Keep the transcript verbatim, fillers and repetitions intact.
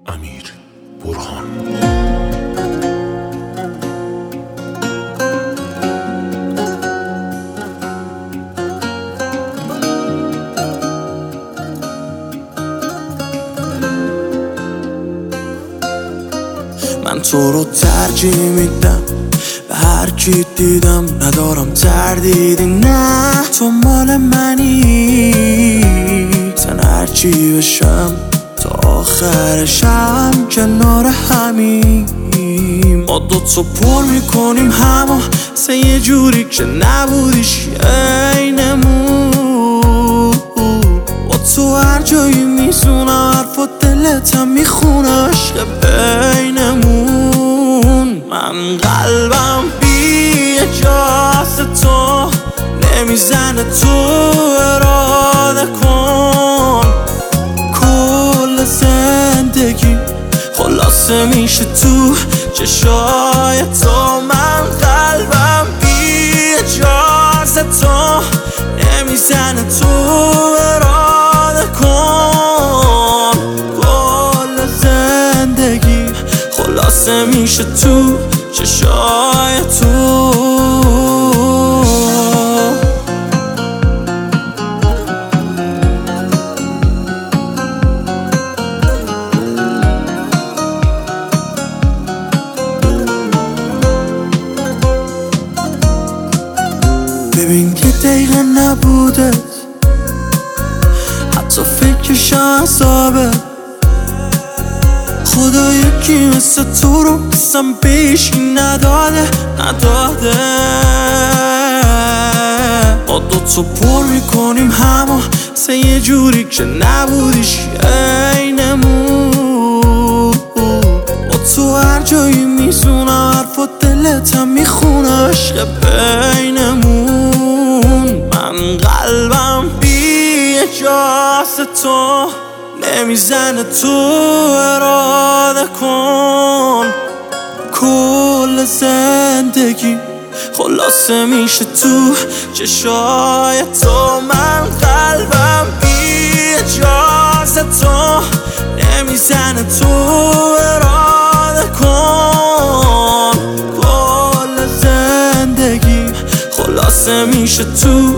امیر برهان. من تو رو ترجیح میدم به هر کی دیدم، ندارم تردیدی، نه تو مال منی. زن هرچی بشم تا آخرشم کنار همیم، ما دوتا پر میکنیم همو سه یه جوری که نبودیش عینمون. با تو هر جایی میزونم حرفات دلتم میخونه، عشق بینمون. من قلبم بی اجازه تو نمیزنه، تو اراده کن. کل زندگی خلاصه میشه تو چشای تو. من قلبم بی اجازه تو نمیزنه، تو اراده کن. کل زندگی خلاصه میشه تو چشای تو. ببین که دقیقه نبوده، حتی فکرش عذابه. خدا یکی مثل تو رو بسم پیشی نداده نداده. ما دوتا پر میکنیم همو سه یه جوری که نبودیش عینمون. با تو هر جایی میزونم حرفات دلتم میخونه، عشق بینمون. من قلبم بی اجازه تو نمیزنه، تو اراده کن. کل زندگی خلاصه میشه تو چشای تو. من قلبم بی اجازه تو نمیزنه، تو اراده کن. کل زندگی خلاصه میشه تو